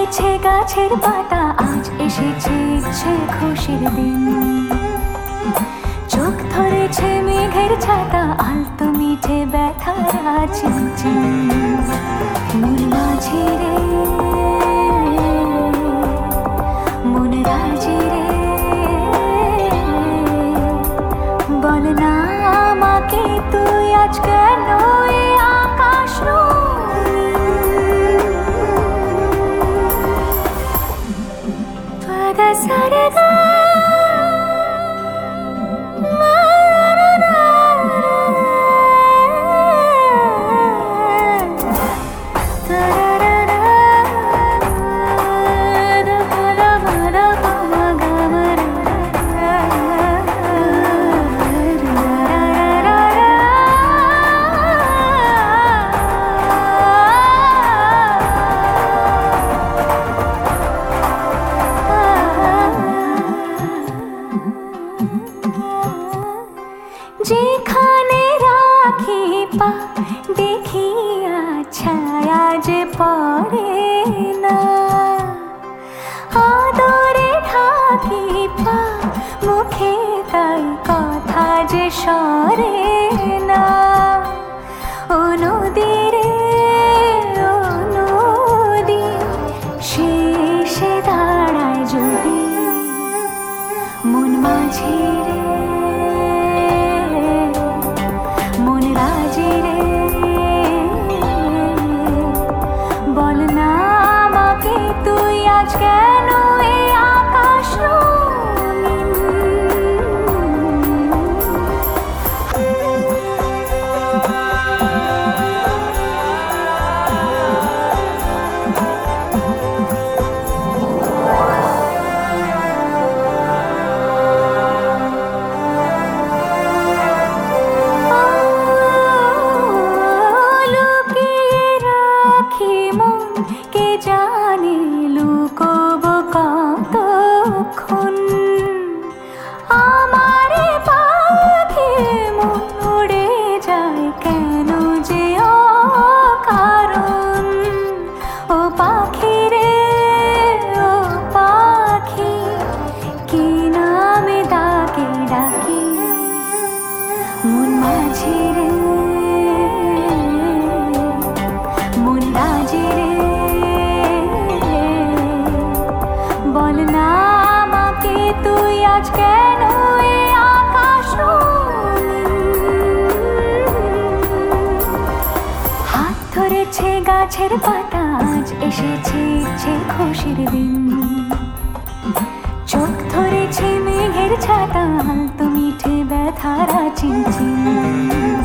ধরেছে গাছের পাতা, আজ এসেছে ইচ্ছে খুশির দিন। চোখ ধরেছে মেঘের ছাতা, আলতো মিঠে ব্যথারা চিনচিন। মন মাঝি রে, মন রাজি রে, বল না আমাকে তুই আজ কেন এই আকাশ পাদা সারে গা যেখানে রাখি পা, দেখি ছায়া যে পড়ে না। আদরে ঢাকি পা, মুখে তাই কথা যে সরে না। ও নদী রে, ও নদী, শেষে দাঁড়ায় যদি মন মাঝি রে, মন রাজি রে, বল না আমাকে তুই আজ কেন এই আকাশ রঙিন। কে জানে লুকোব কতক্ষণ, আমারে পাখি মন উড়ে যায় কেন যে অকারণ। ও পাখি রে, ও পাখি, কি নামে ডাকে ডাকি মন মাঝি রে, মন রাজি রে, বল না আমাকে তুই আজ কেন এই আকাশ রঙিন। হাত ধরেছে গাছের পাতা, আজ এসেছে ইচ্ছে খুশির দিন। চোখ ধরেছে মেঘের ছাতা, আলতো মিঠে ব্যথারা চিনচিন।